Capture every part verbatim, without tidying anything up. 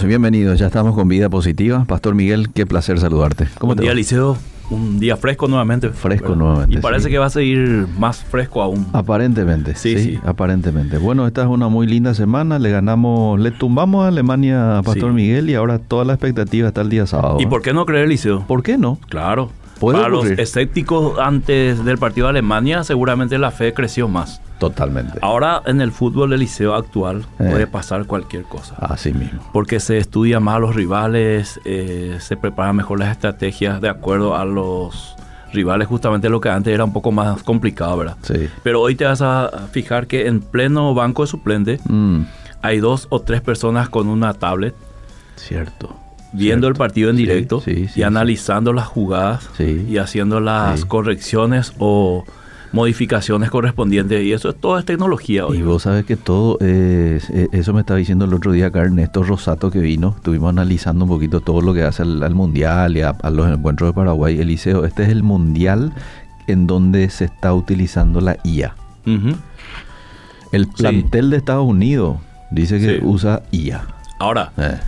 bienvenidos. Ya estamos con Vida Positiva. Pastor Miguel, qué placer saludarte. ¿Cómo Buen te día, va? Liceo. Un día fresco nuevamente. Fresco ¿verdad? nuevamente. Y parece sí. que va a seguir más fresco aún. Aparentemente, sí, sí, sí, aparentemente. Bueno, esta es una muy linda semana. Le ganamos, le tumbamos a Alemania a Pastor sí. Miguel y ahora toda la expectativa está el día sábado. ¿Y por qué no creer, Liceo? ¿Por qué no? Claro. Para ocurrir? Los escépticos antes del partido de Alemania, seguramente la fe creció más. Totalmente. Ahora en el fútbol del liceo actual eh. puede pasar cualquier cosa. Así mismo. Porque se estudia más a los rivales, eh, se preparan mejor las estrategias de acuerdo a los rivales, justamente lo que antes era un poco más complicado, ¿verdad? Sí. Pero hoy te vas a fijar que en pleno banco de suplente mm. hay dos o tres personas con una tablet. Cierto. Viendo Cierto. el partido en directo sí, sí, sí, y analizando sí. las jugadas sí. y haciendo las sí. correcciones o modificaciones correspondientes. Y eso es todo es tecnología hoy. Y vos sabes que todo es, eso me estaba diciendo el otro día acá Ernesto Rosato que vino. Estuvimos analizando un poquito todo lo que hace al, al Mundial y a, a los encuentros de Paraguay. Eliseo, este es el Mundial en donde se está utilizando la I A. Uh-huh. El plantel sí. de Estados Unidos dice que sí. usa I A. Ahora... Eh.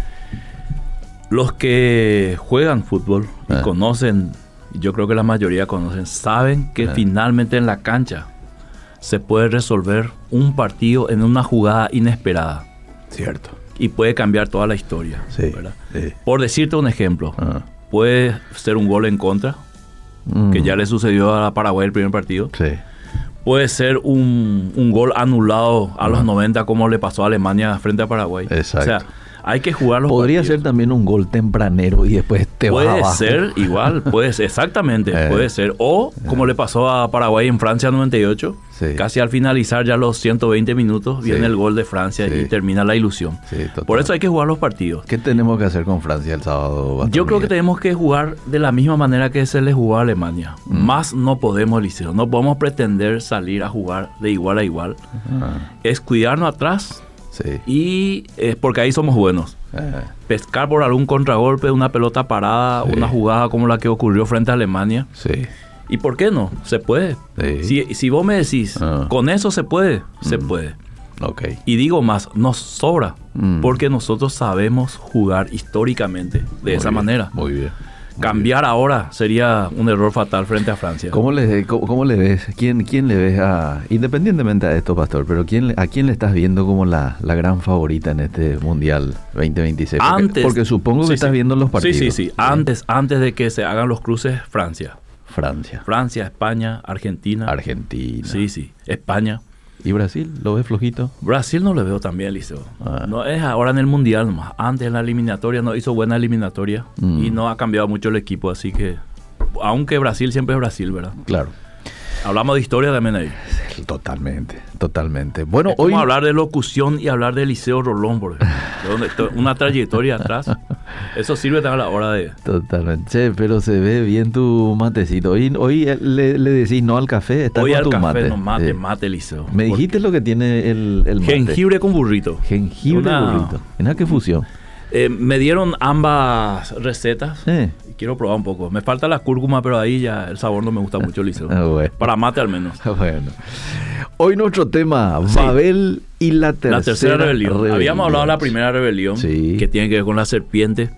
Los que juegan fútbol y eh. conocen, yo creo que la mayoría conocen, saben que eh. finalmente en la cancha se puede resolver un partido en una jugada inesperada. Cierto. Y puede cambiar toda la historia. Sí, ¿verdad? Sí. Por decirte un ejemplo, ah. puede ser un gol en contra, mm. que ya le sucedió a Paraguay el primer partido. Sí. Puede ser un, un gol anulado a ah. los noventa como le pasó a Alemania frente a Paraguay. Exacto. O sea, hay que jugar los Podría partidos. ser también un gol tempranero y después te puede vas abajo. Puede ser igual, puede ser, exactamente, eh, puede ser. O eh. como le pasó a Paraguay en Francia noventa y ocho, sí. casi al finalizar ya los ciento veinte minutos sí. viene el gol de Francia sí. y termina la ilusión. Sí, por eso hay que jugar los partidos. ¿Qué tenemos que hacer con Francia el sábado? Yo creo que tenemos que jugar de la misma manera que se le jugó a Alemania. Mm. Más no podemos, Liceo, no podemos pretender salir a jugar de igual a igual. Ah. Es cuidarnos atrás. Sí. Y es porque ahí somos buenos. Eh. Pescar por algún contragolpe, una pelota parada, sí. una jugada como la que ocurrió frente a Alemania. Sí. ¿Y por qué no? Se puede. Sí. Si, si vos me decís, ah. con eso se puede, mm. se puede. Okay. Y digo más, nos sobra. Mm. Porque nosotros sabemos jugar históricamente de muy esa bien, manera. Muy bien. Cambiar ahora sería un error fatal frente a Francia. ¿Cómo le, cómo, cómo le ves? ¿Quién, ¿Quién le ves a, independientemente de esto, Pastor, pero quién, a quién le estás viendo como la, la gran favorita en este Mundial veinte veintiséis? Porque, antes, porque supongo sí, que estás sí. viendo los partidos. Sí, sí, sí. Antes, antes de que se hagan los cruces, Francia. Francia. Francia, España, Argentina. Argentina. Sí, sí. España. ¿Y Brasil? ¿Lo ves flojito? Brasil no lo veo tan bien, Liceo. Ah. No es ahora en el Mundial nomás. Antes en la eliminatoria no hizo buena eliminatoria mm. y no ha cambiado mucho el equipo, así que... Aunque Brasil siempre es Brasil, ¿verdad? Claro. Hablamos de historia también ahí. Totalmente, totalmente. Bueno, es hoy... como hablar de locución y hablar de Liceo Rolón, por ejemplo. Una trayectoria atrás. Eso sirve también a la hora de... Totalmente. Che, pero se ve bien tu matecito. Hoy, hoy le, le decís no al café, está hoy con al tu café, mate. no mate, eh. mate, Liceo. Me dijiste lo que tiene el, el mate. Jengibre con burrito. Jengibre Una... con burrito. ¿En qué fusión? Eh, me dieron ambas recetas. Eh. Quiero probar un poco. Me falta la cúrcuma, pero ahí ya el sabor no me gusta mucho, Liceo. Ah, bueno. Para mate al menos. Bueno. Hoy nuestro tema, sí. Babel y la tercera, la tercera rebelión. rebelión. Habíamos hablado de la primera rebelión, sí. que tiene que ver con la serpiente,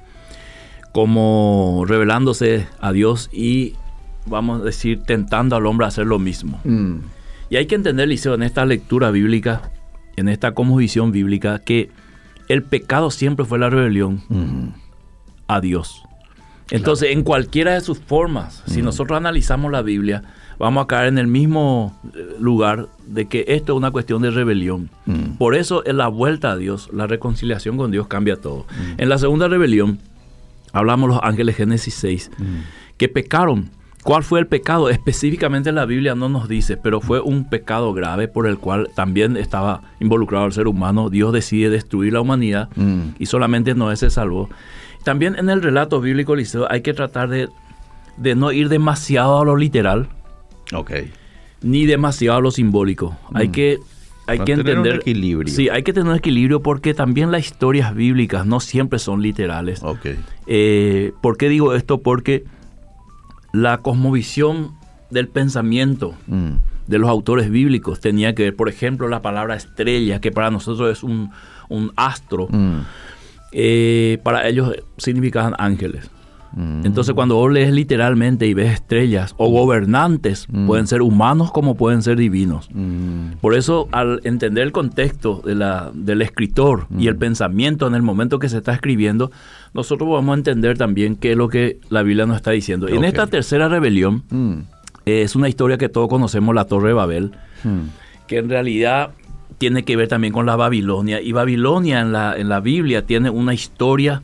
como revelándose a Dios y, vamos a decir, tentando al hombre a hacer lo mismo. Mm. Y hay que entender, Liceo, en esta lectura bíblica, en esta cosmovisión bíblica, que el pecado siempre fue la rebelión mm. a Dios. Entonces, claro. en cualquiera de sus formas, mm. si nosotros analizamos la Biblia, vamos a caer en el mismo lugar de que esto es una cuestión de rebelión. Mm. Por eso, en la vuelta a Dios, la reconciliación con Dios cambia todo. Mm. En la segunda rebelión, hablamos los ángeles Génesis seis, mm. que pecaron. ¿Cuál fue el pecado? Específicamente la Biblia no nos dice, pero fue un pecado grave por el cual también estaba involucrado el ser humano. Dios decide destruir la humanidad mm. y solamente Noé se salvó. También en el relato bíblico, Liceo, hay que tratar de, de no ir demasiado a lo literal, okay. ni demasiado a lo simbólico. Mm. Hay que, hay que entender... un equilibrio. Sí, hay que tener un equilibrio porque también las historias bíblicas no siempre son literales. Okay. Eh, ¿Por qué digo esto? Porque la cosmovisión del pensamiento mm. de los autores bíblicos tenía que ver, por ejemplo, la palabra estrella, que para nosotros es un, un astro. Mm. eh, para ellos significaban ángeles. Mm. Entonces cuando vos lees literalmente y ves estrellas o gobernantes, mm. pueden ser humanos como pueden ser divinos. Mm. Por eso, al entender el contexto de la, del escritor mm. y el pensamiento en el momento que se está escribiendo, nosotros podemos entender también qué es lo que la Biblia nos está diciendo. Okay. En esta tercera rebelión, mm. eh, es una historia que todos conocemos, la Torre de Babel, mm. que en realidad tiene que ver también con la Babilonia. Y Babilonia en la, en la Biblia tiene una historia,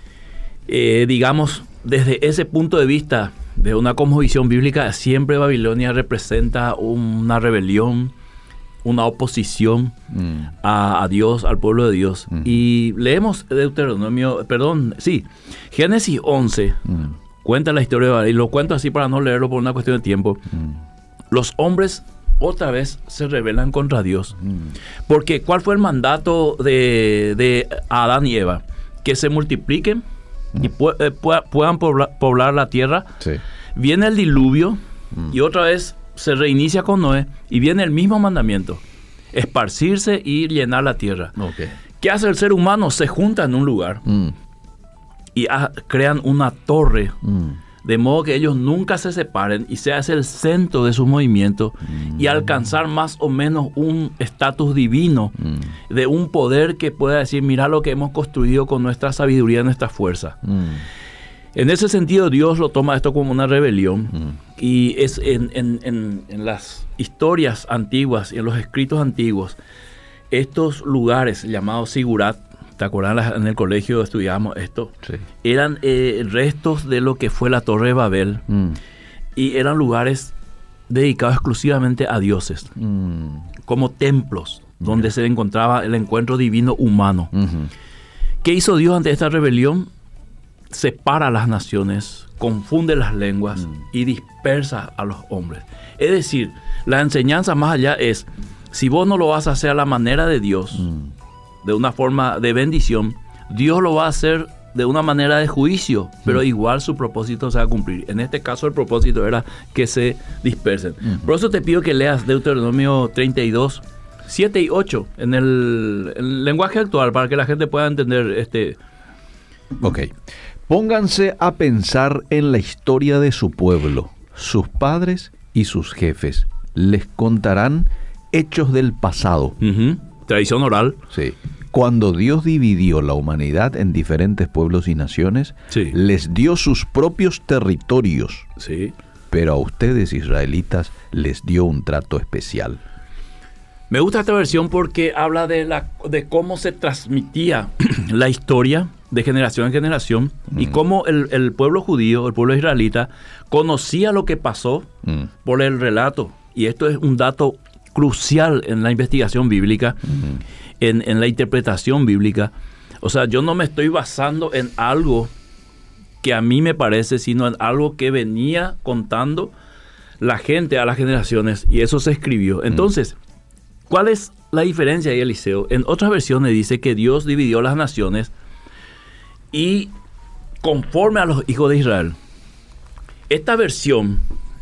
eh, digamos, desde ese punto de vista, de una cosmovisión bíblica, siempre Babilonia representa una rebelión, una oposición mm. a, a Dios, al pueblo de Dios. Mm. Y leemos Deuteronomio, perdón, sí, Génesis once, mm. cuenta la historia de Babel, y lo cuento así para no leerlo por una cuestión de tiempo. Mm. Los hombres otra vez se rebelan contra Dios. Mm. Porque ¿cuál fue el mandato de, de Adán y Eva? Que se multipliquen y pu- eh, pu- puedan poblar, poblar la tierra. Sí. Viene el diluvio mm. y otra vez se reinicia con Noé y viene el mismo mandamiento: esparcirse y llenar la tierra. Okay. ¿Qué hace el ser humano? Se junta en un lugar mm. y a, crean una torre mm. de modo que ellos nunca se separen y se hace el centro de su movimiento mm. y alcanzar más o menos un estatus divino mm. de un poder que pueda decir: mira lo que hemos construido con nuestra sabiduría y nuestra fuerza. Mm. En ese sentido, Dios lo toma esto como una rebelión mm. y es en, en, en, en las historias antiguas y en los escritos antiguos, estos lugares llamados Sigurat, ¿te acuerdas? En el colegio estudiábamos esto. Sí. Eran eh, restos de lo que fue la Torre de Babel mm. y eran lugares dedicados exclusivamente a dioses, mm. como templos mm. donde se encontraba el encuentro divino humano. Mm-hmm. ¿Qué hizo Dios ante esta rebelión? Separa a las naciones, confunde las lenguas mm. y dispersa a los hombres. Es decir, la enseñanza más allá es: si vos no lo vas a hacer a la manera de Dios, mm. de una forma de bendición, Dios lo va a hacer de una manera de juicio, pero mm. igual su propósito se va a cumplir. En este caso el propósito era que se dispersen. Mm. Por eso te pido que leas Deuteronomio treinta y dos, siete y ocho en el, el lenguaje actual, para que la gente pueda entender este. Ok. Pónganse a pensar en la historia de su pueblo, sus padres y sus jefes. Les contarán hechos del pasado. Uh-huh. Tradición oral. Sí. Cuando Dios dividió la humanidad en diferentes pueblos y naciones, sí. les dio sus propios territorios. Sí. Pero a ustedes, israelitas, les dio un trato especial. Me gusta esta versión porque habla de, la, de cómo se transmitía la historia de generación en generación mm. y cómo el, el pueblo judío, el pueblo israelita, conocía lo que pasó mm. por el relato. Y esto es un dato crucial en la investigación bíblica, mm. en, en la interpretación bíblica. O sea, yo no me estoy basando en algo que a mí me parece, sino en algo que venía contando la gente a las generaciones, y eso se escribió. Entonces, mm. ¿cuál es la diferencia ahí, Eliseo? En otras versiones dice que Dios dividió las naciones y conforme a los hijos de Israel. Esta versión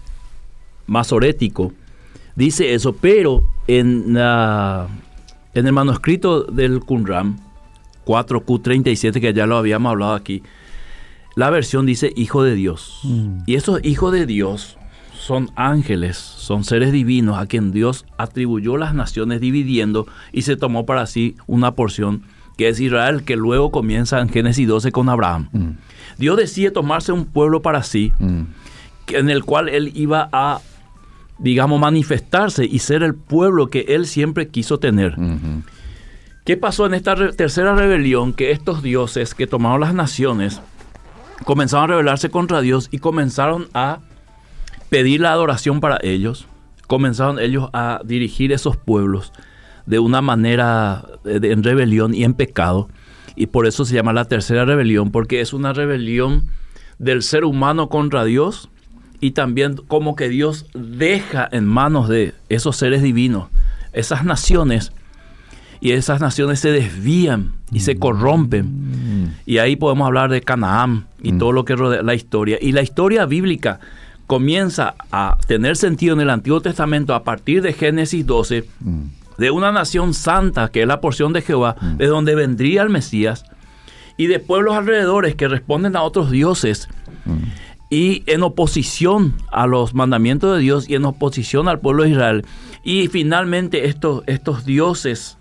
masorético dice eso, pero en, uh, en el manuscrito del Qumran cuatro Q treinta y siete, que ya lo habíamos hablado aquí, la versión dice hijo de Dios. Mm. Y esos hijos de Dios son ángeles, son seres divinos a quien Dios atribuyó las naciones dividiendo y se tomó para sí una porción que es Israel, que luego comienza en Génesis doce con Abraham. Mm. Dios decide tomarse un pueblo para sí, mm. en el cual Él iba a, digamos, manifestarse y ser el pueblo que Él siempre quiso tener. Mm-hmm. ¿Qué pasó en esta re- tercera rebelión? Que estos dioses que tomaron las naciones comenzaron a rebelarse contra Dios y comenzaron a pedir la adoración para ellos. Comenzaron ellos a dirigir esos pueblos de una manera de, de, en rebelión y en pecado. Y por eso se llama la tercera rebelión, porque es una rebelión del ser humano contra Dios, y también como que Dios deja en manos de esos seres divinos esas naciones, y esas naciones se desvían y mm. se corrompen. Mm. Y ahí podemos hablar de Canaán y mm. todo lo que rodea la historia. Y la historia bíblica comienza a tener sentido en el Antiguo Testamento a partir de Génesis doce, mm. de una nación santa, que es la porción de Jehová, mm. de donde vendría el Mesías. y de pueblos alrededores que responden a otros dioses mm. y en oposición a los mandamientos de Dios y en oposición al pueblo de Israel. Y finalmente estos, estos dioses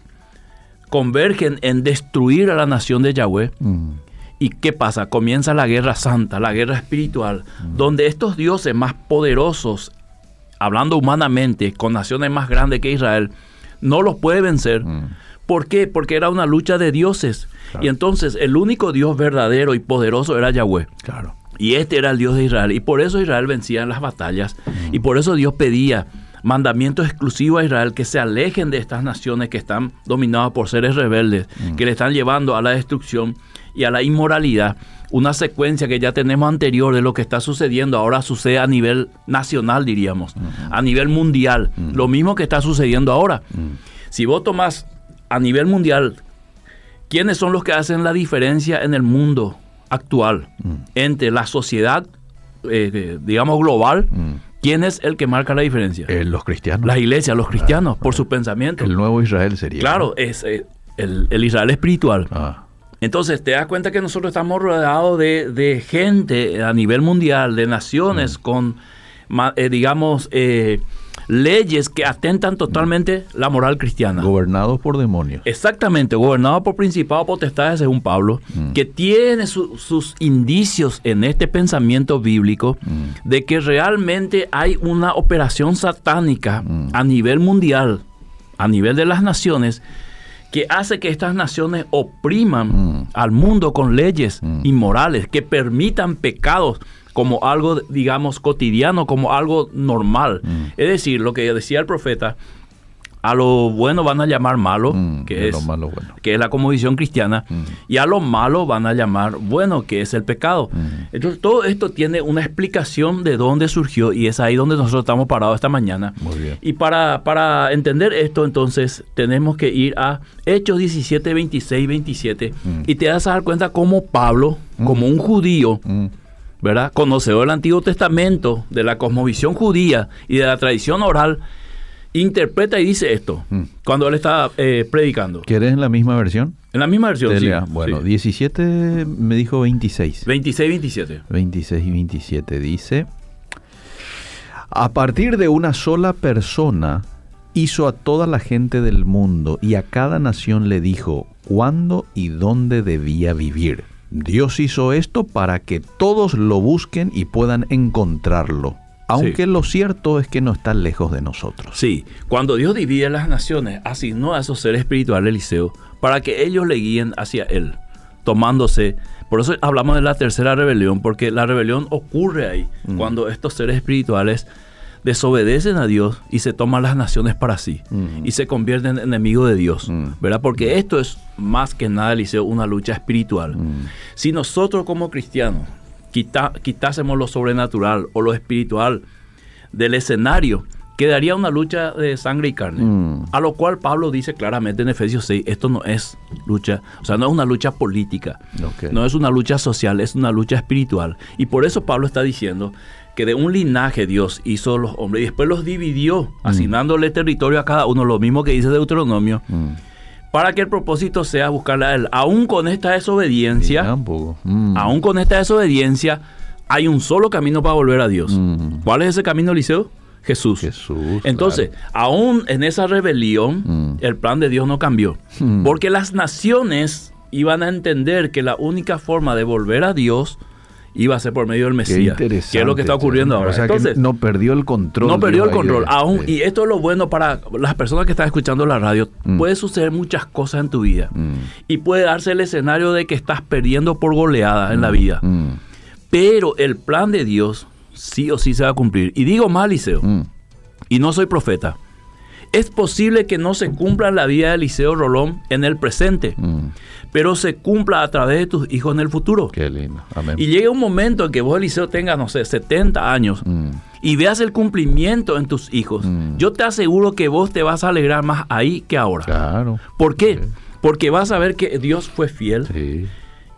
convergen en destruir a la nación de Yahweh. Mm. ¿Y qué pasa? Comienza la guerra santa, la guerra espiritual, mm. donde estos dioses más poderosos, hablando humanamente, con naciones más grandes que Israel, no los puede vencer. Mm. ¿Por qué? Porque era una lucha de dioses. Claro. Y entonces el único Dios verdadero y poderoso era Yahweh. Claro. Y este era el Dios de Israel. Y por eso Israel vencía en las batallas. Mm. Y por eso Dios pedía mandamientos exclusivos a Israel, que se alejen de estas naciones que están dominadas por seres rebeldes, mm. que le están llevando a la destrucción y a la inmoralidad. Una secuencia que ya tenemos anterior de lo que está sucediendo, ahora sucede a nivel nacional, diríamos, mm. a nivel mundial. Mm. Lo mismo que está sucediendo ahora. Mm. Si vos tomás a nivel mundial, ¿quiénes son los que hacen la diferencia en el mundo actual mm. entre la sociedad, eh, digamos, global? Mm. ¿Quién es el que marca la diferencia? Eh, los cristianos. Las iglesias, los cristianos, ah, por sus pensamientos. El nuevo Israel sería. Claro, ¿no? es eh, el, el Israel espiritual. Ah. Entonces, te das cuenta que nosotros estamos rodeados de, de gente a nivel mundial, de naciones mm. con, eh, digamos, eh, leyes que atentan totalmente mm. la moral cristiana. Gobernados por demonios. Exactamente, gobernados por principados potestades, según Pablo, mm. que tiene su, sus indicios en este pensamiento bíblico mm. de que realmente hay una operación satánica mm. a nivel mundial, a nivel de las naciones, que hace que estas naciones opriman mm. al mundo con leyes mm. inmorales, que permitan pecados como algo, digamos, cotidiano, como algo normal. Mm. Es decir, lo que decía el profeta, a lo bueno van a llamar malo, mm, que, es, malo bueno. que es la cosmovisión cristiana, mm. y a lo malo van a llamar bueno, que es el pecado. Mm. Entonces, todo esto tiene una explicación de dónde surgió, y es ahí donde nosotros estamos parados esta mañana. Muy bien. Y para, para entender esto, entonces, tenemos que ir a Hechos diecisiete, veintiséis, veintisiete, mm. y te vas a dar cuenta cómo Pablo, mm. como un judío, mm. ¿verdad?, conocedor del Antiguo Testamento, de la cosmovisión judía y de la tradición oral, interpreta y dice esto, mm. cuando él está eh, predicando. ¿Quieres en la misma versión? En la misma versión, sí. Bueno, sí. diecisiete me dijo veintiséis. veintiséis, veintisiete. veintiséis y veintisiete dice: a partir de una sola persona hizo a toda la gente del mundo y a cada nación le dijo cuándo y dónde debía vivir. Dios hizo esto para que todos lo busquen y puedan encontrarlo. Aunque sí. lo cierto es que no está lejos de nosotros. Sí, cuando Dios divide las naciones, asignó a esos seres espirituales, Eliseo, para que ellos le guíen hacia Él, tomándose. Por eso hablamos de la tercera rebelión, porque la rebelión ocurre ahí, mm. cuando estos seres espirituales desobedecen a Dios y se toman las naciones para sí, mm. y se convierten en enemigos de Dios, mm. ¿verdad? Porque esto es más que nada, Eliseo, una lucha espiritual. Mm. Si nosotros como cristianos Quita, quitásemos lo sobrenatural o lo espiritual del escenario, quedaría una lucha de sangre y carne. Mm. A lo cual Pablo dice claramente en Efesios seis, esto no es lucha, o sea, no es una lucha política, okay. no es una lucha social, es una lucha espiritual. Y por eso Pablo está diciendo que de un linaje Dios hizo los hombres y después los dividió, mm. asignándole territorio a cada uno, lo mismo que dice Deuteronomio. Mm. Para que el propósito sea buscarle a Él. Aún con esta desobediencia, mm. aún con esta desobediencia, hay un solo camino para volver a Dios. Mm. ¿Cuál es ese camino, Eliseo? Jesús. Jesús. Entonces, claro. aún en esa rebelión, mm. el plan de Dios no cambió. Mm. Porque las naciones iban a entender que la única forma de volver a Dios iba a ser por medio del Mesías, que es lo que está ocurriendo ahora. O sea, entonces, que no perdió el control. No perdió el control. Ahí, aún, sí. Y esto es lo bueno para las personas que están escuchando la radio. Mm. Puede suceder muchas cosas en tu vida. Mm. Y puede darse el escenario de que estás perdiendo por goleada en mm. la vida. Mm. Pero el plan de Dios sí o sí se va a cumplir. Y digo más, Eliseo, mm. y no soy profeta. Es posible que no se cumpla en la vida de Eliseo Rolón en el presente, mm. pero se cumpla a través de tus hijos en el futuro. Qué lindo. Amén. Y llega un momento en que vos, Eliseo, tengas, no sé, setenta años mm. y veas el cumplimiento en tus hijos. Mm. Yo te aseguro que vos te vas a alegrar más ahí que ahora. Claro. ¿Por qué? Sí. Porque vas a ver que Dios fue fiel. Sí.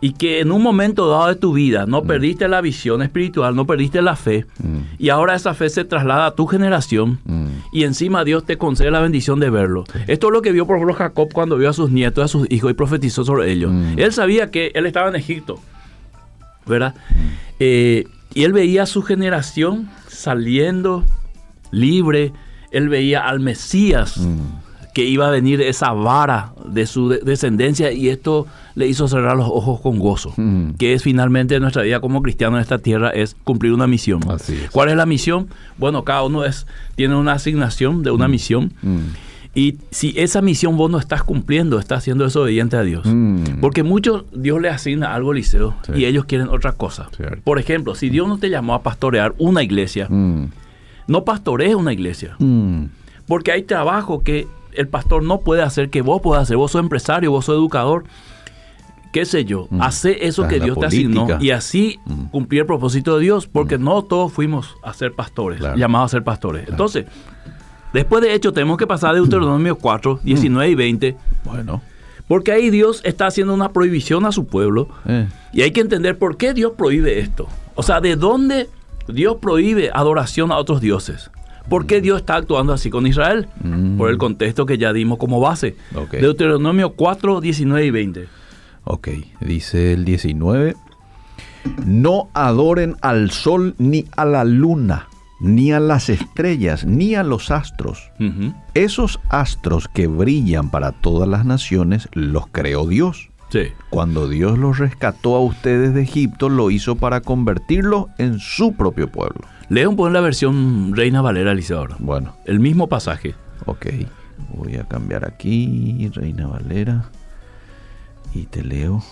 y que en un momento dado de tu vida no mm. perdiste la visión espiritual, no perdiste la fe, mm. y ahora esa fe se traslada a tu generación, mm. y encima Dios te concede la bendición de verlo. Sí. Esto es lo que vio, por ejemplo, Jacob cuando vio a sus nietos, a sus hijos, y profetizó sobre ellos. Mm. Él sabía que él estaba en Egipto, ¿verdad? Mm. Eh, y él veía a su generación saliendo libre, él veía al Mesías, mm. que iba a venir esa vara de su de- descendencia, y esto le hizo cerrar los ojos con gozo, mm. que es finalmente nuestra vida como cristianos en esta tierra, es cumplir una misión. Así es. ¿Cuál es la misión? Bueno, cada uno es, tiene una asignación de una mm. misión, mm. y si esa misión vos no estás cumpliendo, estás siendo desobediente a Dios. Mm. Porque muchos, Dios les asigna algo, Eliseo, sí. y ellos quieren otra cosa. Cierto. Por ejemplo, si Dios no te llamó a pastorear una iglesia, mm. no pastorees una iglesia, mm. porque hay trabajo que el pastor no puede hacer que vos puedas hacer. Vos sos empresario, vos sos educador, qué sé yo. Mm. Hace eso que Dios política. te asignó, y así mm. cumplir el propósito de Dios, porque mm. no todos fuimos a ser pastores, claro. llamados a ser pastores. Claro. Entonces, después de hecho, tenemos que pasar de Deuteronomio cuatro, diecinueve y veinte. Bueno. Porque ahí Dios está haciendo una prohibición a su pueblo, eh. y hay que entender por qué Dios prohíbe esto. O sea, ¿de dónde Dios prohíbe adoración a otros dioses? ¿Por qué Dios está actuando así con Israel? Mm. Por el contexto que ya dimos como base. Okay. Deuteronomio cuatro, diecinueve y veinte. Ok, dice el diecinueve. No adoren al sol ni a la luna, ni a las estrellas, ni a los astros. Uh-huh. Esos astros que brillan para todas las naciones los creó Dios. Sí. Cuando Dios los rescató a ustedes de Egipto, lo hizo para convertirlos en su propio pueblo. Lea un poco la versión Reina Valera, Eliseo, ahora. Bueno. El mismo pasaje. Ok. Voy a cambiar aquí, Reina Valera. Y te leo.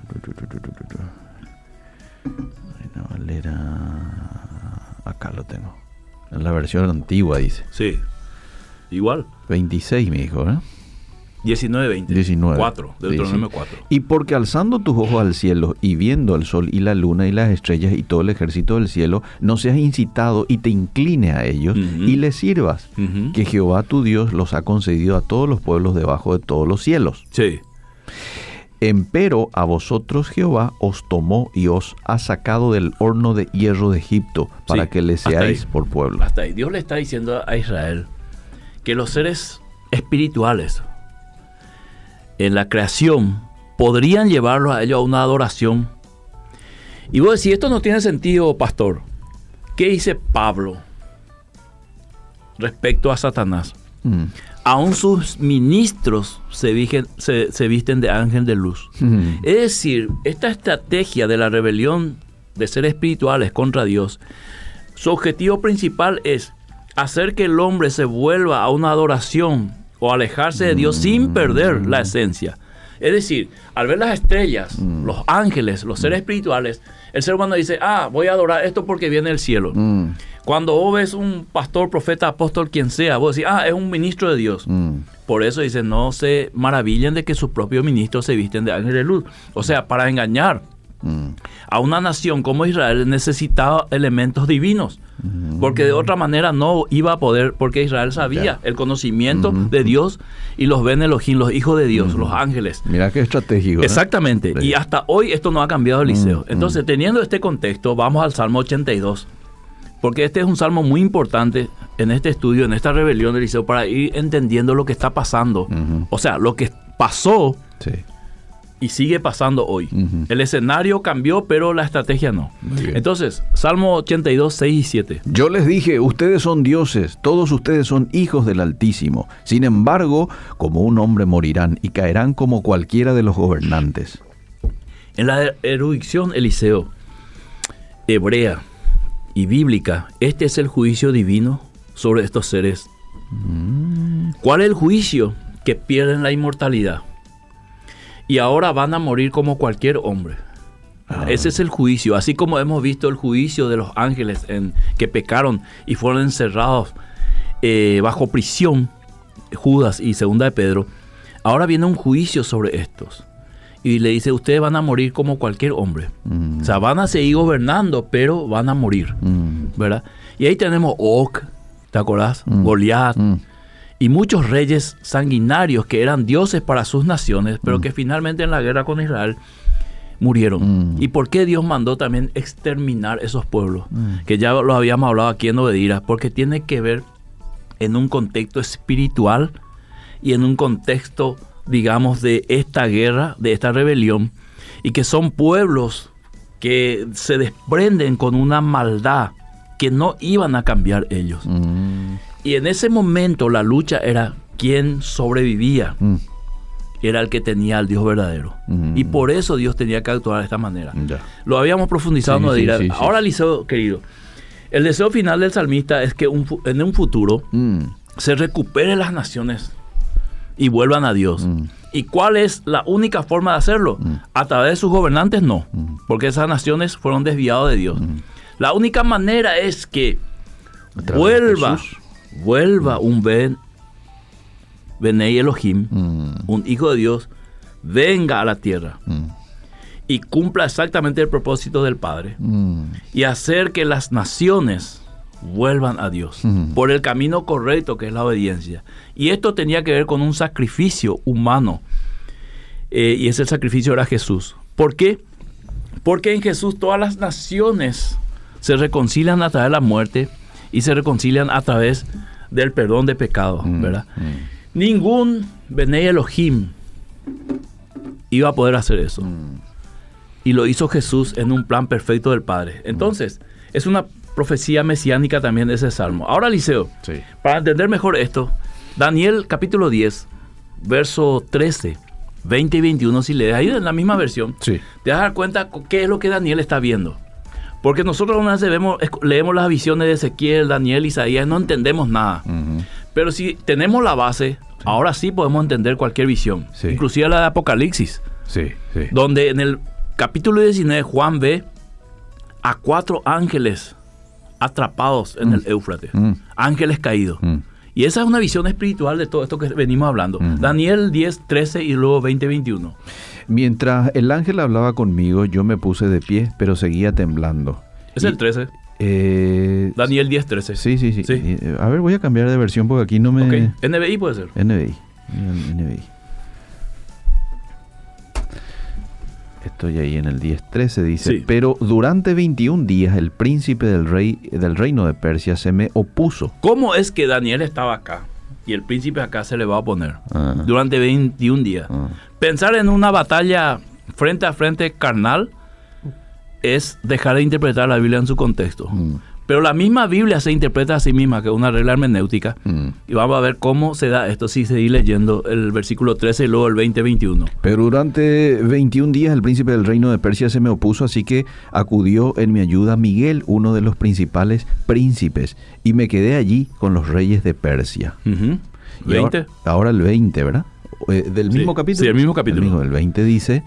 Reina Valera. Acá lo tengo. En la versión antigua dice. Sí. Igual. veintiséis, mi hijo, ¿eh? diecinueve, veinte. diecinueve. cuatro, Deuteronomio cuatro. Y porque alzando tus ojos al cielo y viendo el sol y la luna y las estrellas y todo el ejército del cielo, no seas incitado y te incline a ellos uh-huh. y les sirvas, uh-huh. que Jehová tu Dios los ha concedido a todos los pueblos debajo de todos los cielos. Sí. Empero a vosotros Jehová os tomó y os ha sacado del horno de hierro de Egipto para sí, que le seáis por pueblo. Hasta ahí. Dios le está diciendo a Israel que los seres espirituales en la creación podrían llevarlos a ellos a una adoración. Y vos decís, esto no tiene sentido, pastor. ¿Qué dice Pablo respecto a Satanás? Mm. Aún sus ministros se, vigen, se, se visten de ángel de luz. Mm. Es decir, esta estrategia de la rebelión de seres espirituales contra Dios, su objetivo principal es hacer que el hombre se vuelva a una adoración o alejarse de Dios mm. sin perder la esencia. Es decir, al ver las estrellas, mm. los ángeles, los seres espirituales, el ser humano dice, ah, voy a adorar esto porque viene del cielo. Mm. Cuando vos ves un pastor, profeta, apóstol, quien sea, vos decís, ah, es un ministro de Dios. Mm. Por eso dice, no se maravillen de que sus propios ministros se visten de ángel de luz. O sea, para engañar mm. a una nación como Israel necesitaba elementos divinos. Mm. Porque de otra manera no iba a poder, porque Israel sabía yeah. el conocimiento mm-hmm. de Dios y los Ben Elohim, los hijos de Dios, mm-hmm. los ángeles. Mira qué estratégico. Exactamente. ¿Eh? Y hasta hoy esto no ha cambiado, Eliseo. Mm-hmm. Entonces, teniendo este contexto, vamos al Salmo ochenta y dos. Porque este es un salmo muy importante en este estudio, en esta rebelión de Eliseo, para ir entendiendo lo que está pasando. Uh-huh. O sea, lo que pasó sí. y sigue pasando hoy. Uh-huh. El escenario cambió, pero la estrategia no. Entonces, Salmo ochenta y dos, seis y siete. Yo les dije, ustedes son dioses, todos ustedes son hijos del Altísimo. Sin embargo, como un hombre morirán y caerán como cualquiera de los gobernantes. En la erudición, Eliseo, hebrea y bíblica, este es el juicio divino sobre estos seres. Mm. ¿Cuál es el juicio? Que pierden la inmortalidad y ahora van a morir como cualquier hombre. Ah. Ese es el juicio, así como hemos visto el juicio de los ángeles en, que pecaron y fueron encerrados eh, bajo prisión, Judas y Segunda de Pedro. Ahora viene un juicio sobre estos. Y le dice, ustedes van a morir como cualquier hombre. Mm. O sea, van a seguir gobernando, pero van a morir. Mm. ¿Verdad? Y ahí tenemos Og, ¿te acordás? Mm. Goliat. Mm. Y muchos reyes sanguinarios que eran dioses para sus naciones, pero mm. que finalmente en la guerra con Israel murieron. Mm. ¿Y por qué Dios mandó también exterminar esos pueblos? Mm. Que ya lo habíamos hablado aquí en Obedira, porque tiene que ver en un contexto espiritual y en un contexto, digamos, de esta guerra, de esta rebelión, y que son pueblos que se desprenden con una maldad que no iban a cambiar ellos. Mm. Y en ese momento la lucha era quién sobrevivía. Mm. Era el que tenía al Dios verdadero. Mm. Y por eso Dios tenía que actuar de esta manera. Ya. Lo habíamos profundizado Sí, en Obedira. sí, sí, sí. Ahora, Liceo, querido, el deseo final del salmista es que un fu- en un futuro Mm. se recuperen las naciones y vuelvan a Dios. Mm. ¿Y cuál es la única forma de hacerlo? Mm. A través de sus gobernantes, no. Mm. Porque esas naciones fueron desviadas de Dios. Mm. La única manera es que A través de vuelva, Jesús. vuelva un Ben, Benei Elohim, Mm. un hijo de Dios, venga a la tierra Mm. y cumpla exactamente el propósito del Padre Mm. y hacer que las naciones vuelvan a Dios Mm. por el camino correcto, que es la obediencia. Y esto tenía que ver con un sacrificio humano, eh, y ese sacrificio era Jesús. ¿Por qué? Porque en Jesús todas las naciones se reconcilian a través de la muerte y se reconcilian a través del perdón de pecados, Mm. ¿verdad? Mm. Ningún Benei Elohim iba a poder hacer eso. Mm. Y lo hizo Jesús en un plan perfecto del Padre. Entonces, es una profecía mesiánica también de ese salmo. Ahora, Liceo, Sí. para entender mejor esto, Daniel capítulo diez, verso trece, veinte y veintiuno, si lees ahí en la misma versión, Sí. te vas a dar cuenta qué es lo que Daniel está viendo. Porque nosotros una vez vemos, leemos las visiones de Ezequiel, Daniel, Isaías, no entendemos nada. Ujú. Pero si tenemos la base, ahora sí podemos entender cualquier visión, Sí. inclusive la de Apocalipsis, Sí, sí. donde en el capítulo diecinueve Juan ve a cuatro ángeles atrapados en Mm. el Éufrates, Mm. ángeles caídos. Mm. Y esa es una visión espiritual de todo esto que venimos hablando. Mm. Daniel diez, trece y luego veinte, veintiuno. Mientras el ángel hablaba conmigo, yo me puse de pie, pero seguía temblando. Es Y- el trece. Eh, Daniel diez, trece. sí, sí, sí, Sí. Eh, A ver, voy a cambiar de versión porque aquí no me... Ok, N B I puede ser. N B I. N B I. Estoy ahí en el diez trece, dice, Sí. pero durante veintiún días el príncipe del rey del reino de Persia se me opuso. ¿Cómo es que Daniel estaba acá y el príncipe acá se le va a oponer? Ah. Durante veintiún días. Ah. Pensar en una batalla frente a frente carnal es dejar de interpretar la Biblia en su contexto. Mm. Pero la misma Biblia se interpreta a sí misma, que es una regla hermenéutica. Mm. Y vamos a ver cómo se da esto si seguís leyendo el versículo trece y luego el veinte, veintiuno. Pero durante veintiún días el príncipe del reino de Persia se me opuso, así que acudió en mi ayuda Miguel, uno de los principales príncipes, y me quedé allí con los reyes de Persia. Ujú. Y veinte. Ahora, ahora el veinte, ¿verdad? Eh, ¿Del Sí, mismo capítulo? sí, el mismo capítulo. El, mismo, el veinte dice...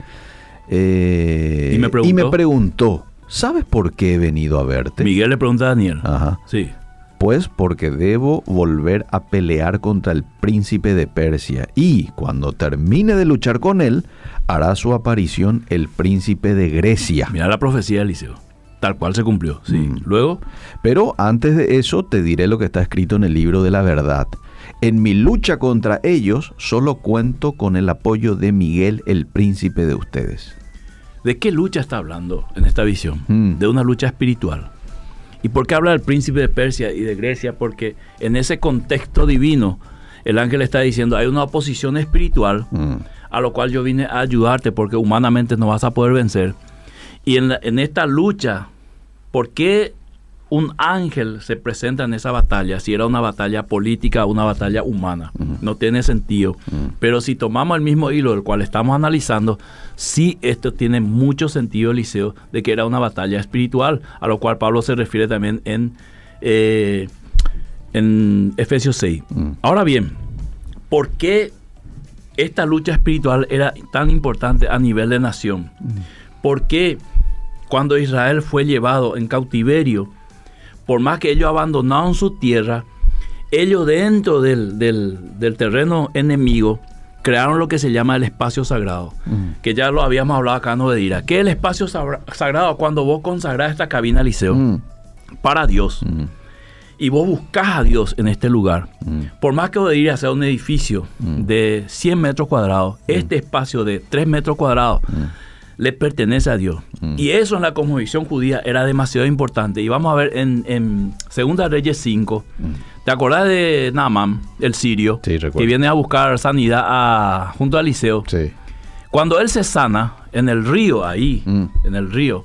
eh, Y me preguntó. preguntó, ¿sabes por qué he venido a verte? Miguel le pregunta a Daniel. Ajá. Sí. Pues porque debo volver a pelear contra el príncipe de Persia. Y cuando termine de luchar con él, hará su aparición el príncipe de Grecia. Mira la profecía de Eliseo. Tal cual se cumplió. Sí. Mm. Luego, Pero antes de eso te diré lo que está escrito en el libro de la verdad. En mi lucha contra ellos solo cuento con el apoyo de Miguel, el príncipe de ustedes. ¿de qué lucha está hablando en esta visión? Mm. De una lucha espiritual. ¿Y por qué habla del príncipe de Persia y de Grecia? Porque en ese contexto divino, el ángel está diciendo, hay una oposición espiritual Mm. a lo cual yo vine a ayudarte porque humanamente no vas a poder vencer. Y en, la- en esta lucha, ¿por qué un ángel se presenta en esa batalla? Si era una batalla política o una batalla humana. Ujú. No tiene sentido. Mm. Pero si tomamos el mismo hilo del cual estamos analizando, sí esto tiene mucho sentido, Eliseo, de que era una batalla espiritual, a lo cual Pablo se refiere también en, eh, en Efesios seis. Mm. Ahora bien, ¿por qué esta lucha espiritual era tan importante a nivel de nación? ¿Por qué cuando Israel fue llevado en cautiverio, por más que ellos abandonaron su tierra, ellos dentro del, del, del terreno enemigo crearon lo que se llama el espacio sagrado, Mm. que ya lo habíamos hablado acá en Obedira? ¿Qué es el espacio sagra- sagrado? Cuando vos consagrás esta cabina, Eliseo, Mm. para Dios, Mm. y vos buscás a Dios en este lugar, Mm. por más que Obedira sea un edificio Mm. de cien metros cuadrados, este espacio de tres metros cuadrados, Mm. le pertenece a Dios. Mm. Y eso en la cosmovisión judía era demasiado importante. Y vamos a ver en, en Segunda Reyes cinco. Mm. ¿Te acordás de Naamán, el sirio? Sí, recuerdo. Que viene a buscar sanidad a, junto a Eliseo. Sí. Cuando él se sana en el río, ahí, mm. en el río,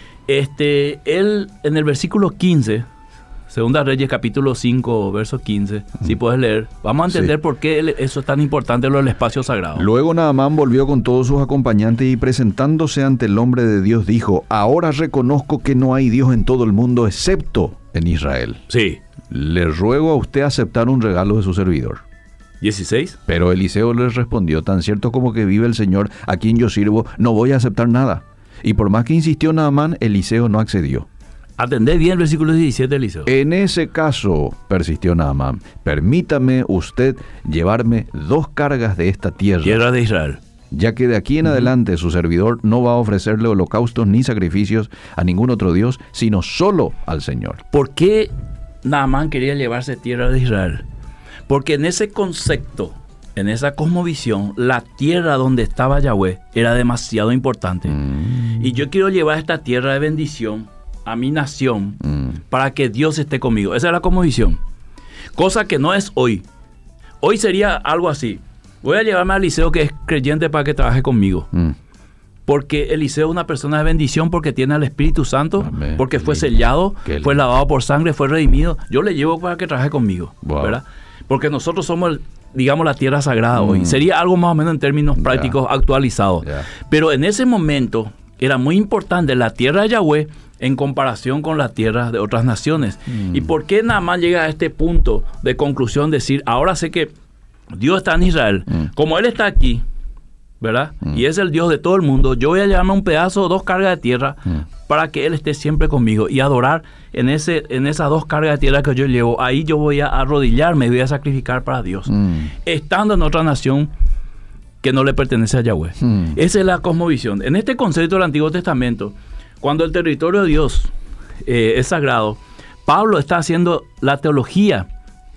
este, él en el versículo quince, Segunda Reyes capítulo cinco, verso quince, mm. si puedes leer, vamos a entender sí. por qué eso es tan importante, lo del espacio sagrado. Luego Naamán volvió con todos sus acompañantes y presentándose ante el hombre de Dios dijo: ahora reconozco que no hay Dios en todo el mundo excepto en Israel. Sí. Le ruego a usted aceptar un regalo de su servidor. dieciséis. Pero Eliseo les respondió: tan cierto como que vive el Señor a quien yo sirvo, no voy a aceptar nada. Y por más que insistió Naamán, Eliseo no accedió. Atendé bien el versículo diecisiete, Eliseo. En ese caso, persistió Naamán, permítame usted llevarme dos cargas de esta tierra. Tierra de Israel. Ya que de aquí en uh-huh. adelante su servidor no va a ofrecerle holocaustos ni sacrificios a ningún otro Dios, sino solo al Señor. ¿Por qué Naamán quería llevarse tierra de Israel? Porque en ese concepto, en esa cosmovisión, la tierra donde estaba Yahweh era demasiado importante. Mm. Y yo quiero llevar esta tierra de bendición a mi nación mm. para que Dios esté conmigo. Esa es la cosmovisión. Cosa que no es hoy. Hoy sería algo así: voy a llevarme a Eliseo, que es creyente, para que trabaje conmigo. Mm. Porque Eliseo es una persona de bendición, porque tiene al Espíritu Santo, Amén. Porque fue sellado, Qué fue lavado por sangre, fue redimido. Yo le llevo para que trabaje conmigo, wow. ¿verdad? Porque nosotros somos, digamos, la tierra sagrada mm. hoy. Sería algo más o menos en términos prácticos, yeah. actualizados. Yeah. Pero en ese momento era muy importante la tierra de Yahweh en comparación con las tierras de otras naciones. Mm. ¿Y por qué Naamán llega a este punto de conclusión? Decir, ahora sé que Dios está en Israel. Mm. Como Él está aquí, ¿verdad? Mm. Y es el Dios de todo el mundo, yo voy a llevarme un pedazo o dos cargas de tierra mm. para que Él esté siempre conmigo y adorar en ese en esas dos cargas de tierra que yo llevo. Ahí yo voy a arrodillarme y voy a sacrificar para Dios. Mm. Estando en otra nación que no le pertenece a Yahweh. Mm. Esa es la cosmovisión. En este concepto del Antiguo Testamento, cuando el territorio de Dios eh, es sagrado, Pablo está haciendo la teología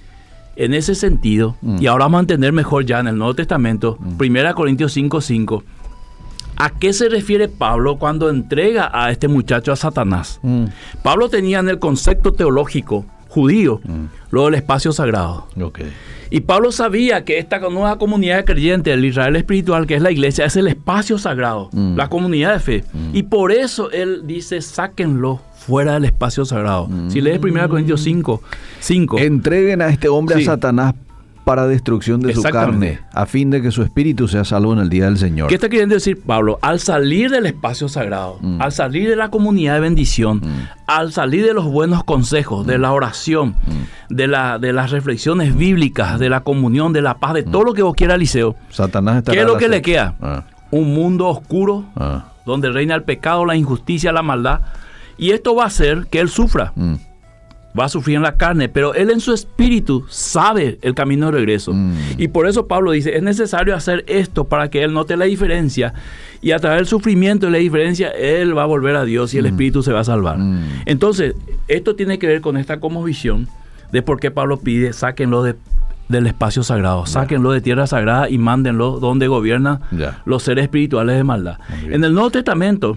en ese sentido, mm. y ahora vamos a entender mejor ya en el Nuevo Testamento, mm. Primera Corintios cinco cinco, ¿a qué se refiere Pablo cuando entrega a este muchacho a Satanás? Mm. Pablo tenía en el concepto teológico judío mm. lo del espacio sagrado. Okay. Y Pablo sabía que esta nueva comunidad de creyentes, el Israel espiritual, que es la iglesia, es el espacio sagrado, mm. la comunidad de fe. Mm. Y por eso él dice, sáquenlo fuera del espacio sagrado. Mm. Si lees Primera Corintios cinco, cinco. Entreguen a este hombre sí. a Satanás para destrucción de su carne, a fin de que su espíritu sea salvo en el día del Señor. ¿Qué está queriendo decir Pablo? Al salir del espacio sagrado, mm. al salir de la comunidad de bendición, mm. al salir de los buenos consejos, mm. de la oración, mm. de, la, de las reflexiones bíblicas, de la comunión, de la paz, de mm. todo lo que vos quieras, Eliseo, Satanás ¿qué es lo que le queda? Ah. Un mundo oscuro, ah. donde reina el pecado, la injusticia, la maldad. Y esto va a hacer que él sufra. Mm. Va a sufrir en la carne, pero él en su espíritu sabe el camino de regreso. Mm. Y por eso Pablo dice, es necesario hacer esto para que él note la diferencia. Y a través del sufrimiento y la diferencia, él va a volver a Dios y el mm. espíritu se va a salvar. Mm. Entonces, esto tiene que ver con esta cosmovisión de por qué Pablo pide, sáquenlo de, del espacio sagrado, yeah. sáquenlo de tierra sagrada y mándenlo donde gobiernan yeah. los seres espirituales de maldad. En el Nuevo Testamento,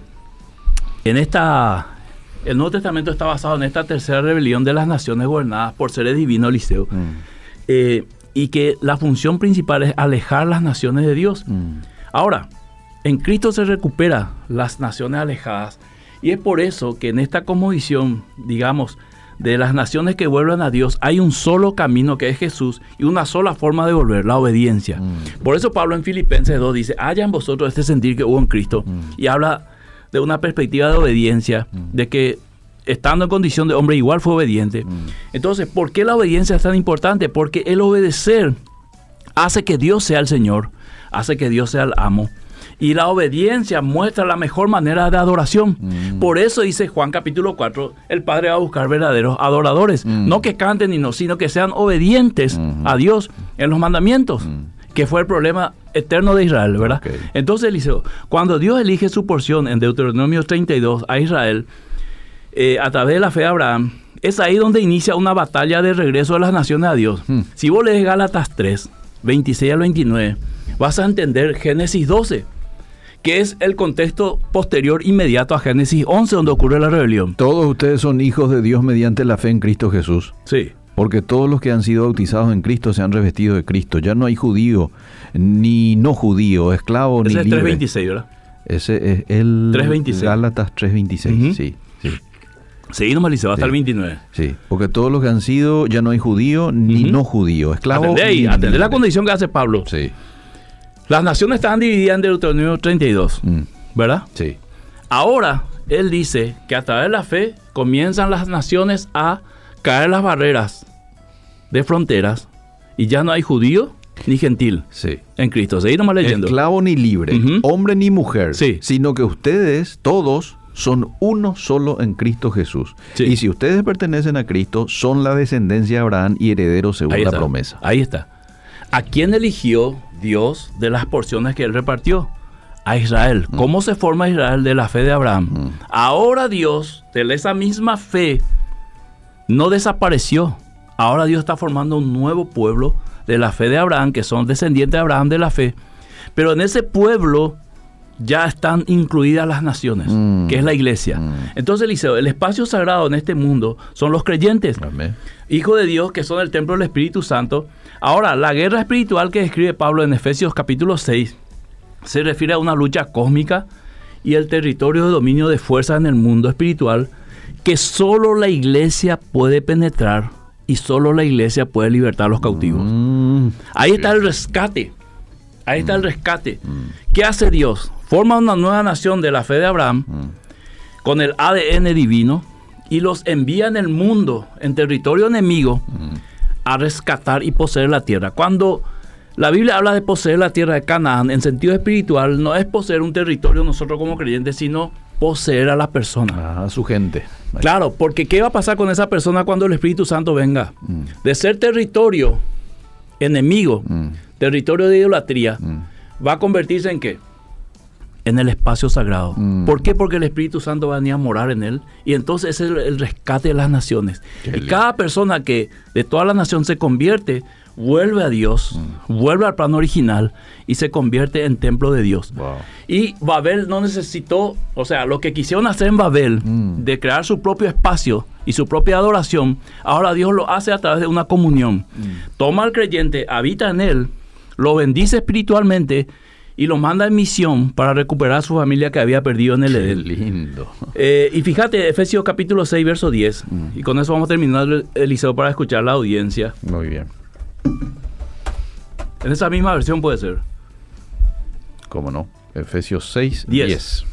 en esta... El Nuevo Testamento está basado en esta tercera rebelión de las naciones gobernadas por seres divinos, Eliseo, mm. eh, y que la función principal es alejar las naciones de Dios. Mm. Ahora, en Cristo se recupera las naciones alejadas, y es por eso que en esta cosmovisión, digamos, de las naciones que vuelven a Dios, hay un solo camino que es Jesús y una sola forma de volver, la obediencia. Mm. Por eso Pablo en Filipenses dos dice, haya en vosotros este sentir que hubo en Cristo, mm. y habla de una perspectiva de obediencia, mm. de que estando en condición de hombre igual fue obediente. Mm. Entonces, ¿por qué la obediencia es tan importante? Porque el obedecer hace que Dios sea el Señor, hace que Dios sea el amo, y la obediencia muestra la mejor manera de adoración. Mm. Por eso dice Juan capítulo cuatro, el Padre va a buscar verdaderos adoradores, mm. no que canten ni no, sino que sean obedientes mm. a Dios en los mandamientos. Mm. que fue el problema eterno de Israel, ¿verdad? Okay. Entonces, Eliseo, cuando Dios elige su porción en Deuteronomio treinta y dos a Israel, eh, a través de la fe de Abraham, es ahí donde inicia una batalla de regreso de las naciones a Dios. Hmm. Si vos lees Gálatas tres, veintiséis al veintinueve, vas a entender Génesis doce, que es el contexto posterior inmediato a Génesis once, donde ocurre la rebelión. Todos ustedes son hijos de Dios mediante la fe en Cristo Jesús. Sí. Porque todos los que han sido bautizados en Cristo se han revestido de Cristo. Ya no hay judío, ni no judío, esclavo, Ese ni es libre. tres veintiséis, ¿verdad? Ese es el tres veintiséis. Gálatas tres veintiséis, Uh-huh. sí, sí. Sí, nomás Liceo, hasta Sí. el veintinueve. Sí, porque todos los que han sido, ya no hay judío, ni Uh-huh. no judío, esclavo, Atendé ahí, ni atendé la libre. condición que hace Pablo. Sí. Las naciones estaban divididas en Deuteronomio treinta y dos, Mm. ¿verdad? Sí. Ahora, él dice que a través de la fe comienzan las naciones a caer las barreras de fronteras y ya no hay judío ni gentil Sí. en Cristo. Seguí nomás leyendo. Esclavo ni libre, Ujú. hombre ni mujer, Sí. sino que ustedes todos son uno solo en Cristo Jesús. Sí. Y si ustedes pertenecen a Cristo, son la descendencia de Abraham y herederos según Ahí la está. promesa. Ahí está. ¿A quién eligió Dios de las porciones que él repartió? A Israel. Mm. ¿Cómo se forma Israel de la fe de Abraham? Mm. Ahora Dios, de esa misma fe, no desapareció. Ahora Dios está formando un nuevo pueblo de la fe de Abraham, que son descendientes de Abraham de la fe. Pero en ese pueblo ya están incluidas las naciones, Mm. que es la iglesia. Mm. Entonces, Eliseo, el espacio sagrado en este mundo son los creyentes, Amén. hijos de Dios, que son el templo del Espíritu Santo. Ahora, la guerra espiritual que describe Pablo en Efesios capítulo seis se refiere a una lucha cósmica y el territorio de dominio de fuerzas en el mundo espiritual que solo la iglesia puede penetrar y solo la iglesia puede libertar a los cautivos. Mm. Ahí está el rescate. Ahí está el rescate. ¿Qué hace Dios? Forma una nueva nación de la fe de Abraham Mm. con el A D N divino y los envía en el mundo, en territorio enemigo, Mm. a rescatar y poseer la tierra. Cuando la Biblia habla de poseer la tierra de Canaán, en sentido espiritual, no es poseer un territorio nosotros como creyentes, sino poseer a la persona. Ah, a su gente. Claro, porque ¿qué va a pasar con esa persona cuando el Espíritu Santo venga? Mm. De ser territorio enemigo, Mm. territorio de idolatría, Mm. va a convertirse en ¿qué? En el espacio sagrado. Mm. ¿Por qué? Porque el Espíritu Santo va a venir a morar en él. Y entonces ese es el, el rescate de las naciones. Qué Y lindo. cada persona que de toda la nación se convierte, vuelve a Dios, Mm. vuelve al plano original y se convierte en templo de Dios. Wow. Y Babel no necesitó, o sea, lo que quisieron hacer en Babel, Mm. de crear su propio espacio y su propia adoración, ahora Dios lo hace a través de una comunión. Mm. Toma al creyente, habita en él, lo bendice espiritualmente y lo manda en misión para recuperar a su familia que había perdido en el Qué Edén. lindo. Eh, y fíjate, Efesios capítulo seis, verso diez, Mm. y con eso vamos a terminar, Eliseo, para escuchar la audiencia. Muy bien. En esa misma versión puede ser. ¿Cómo no? Efesios seis, Diez. diez.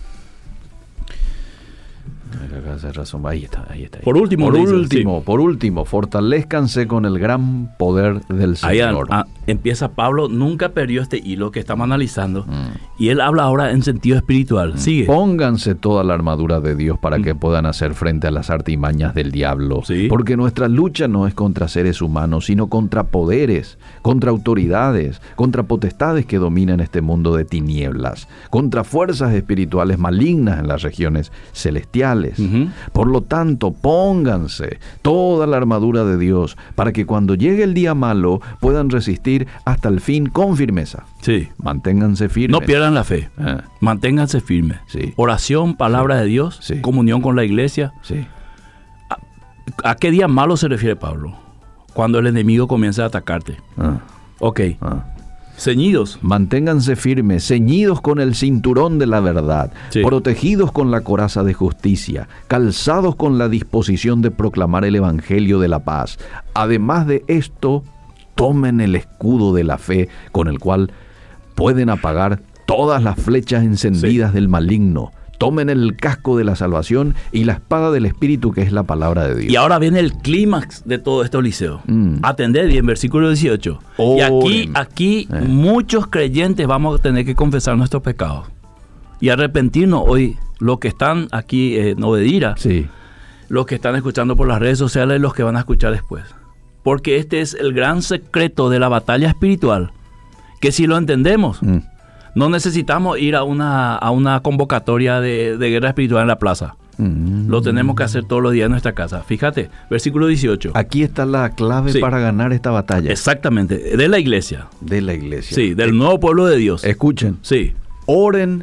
Acá hace razón. Ahí está, ahí está. ahí. Por último, por dice, último, por último, fortalezcanse con el gran poder del Ahí Señor. ah, empieza Pablo, nunca perdió este hilo que estamos analizando. Mm. Y él habla ahora en sentido espiritual. Sigue. Pónganse toda la armadura de Dios para que puedan hacer frente a las artimañas del diablo. Sí. Porque nuestra lucha no es contra seres humanos, sino contra poderes, contra autoridades, contra potestades que dominan este mundo de tinieblas, contra fuerzas espirituales malignas en las regiones celestiales. Ujú. Por lo tanto, pónganse toda la armadura de Dios para que cuando llegue el día malo puedan resistir hasta el fin con firmeza. Sí. Manténganse firmes. No pierdan la fe. Ah, Manténganse firmes. Sí. Oración, palabra de Dios, Sí. comunión con la iglesia. sí. ¿A qué día malo se refiere Pablo? Cuando el enemigo comienza a atacarte. Ah, Ok. ah. Ceñidos. Manténganse firmes, ceñidos con el cinturón de la verdad, Sí. protegidos con la coraza de justicia, calzados con la disposición de proclamar el evangelio de la paz. Además de esto, tomen el escudo de la fe con el cual pueden apagar todas las flechas encendidas del maligno. Tomen el casco de la salvación y la espada del Espíritu, que es la palabra de Dios. Y ahora viene el clímax de todo esto, Eliseo. Mm. Atended bien, versículo dieciocho. Y aquí, Oren. aquí Eh. muchos creyentes vamos a tener que confesar nuestros pecados y arrepentirnos hoy. Los que están aquí en Obedira, Sí. los que están escuchando por las redes sociales, los que van a escuchar después. Porque este es el gran secreto de la batalla espiritual, que si lo entendemos, Mm. no necesitamos ir a una, a una convocatoria de, de guerra espiritual en la plaza. Mm. Lo tenemos que hacer todos los días en nuestra casa. Fíjate, versículo dieciocho. Aquí está la clave Sí. para ganar esta batalla Exactamente, de la iglesia. de la iglesia. Sí, del nuevo pueblo de Dios. Escuchen, Sí, oren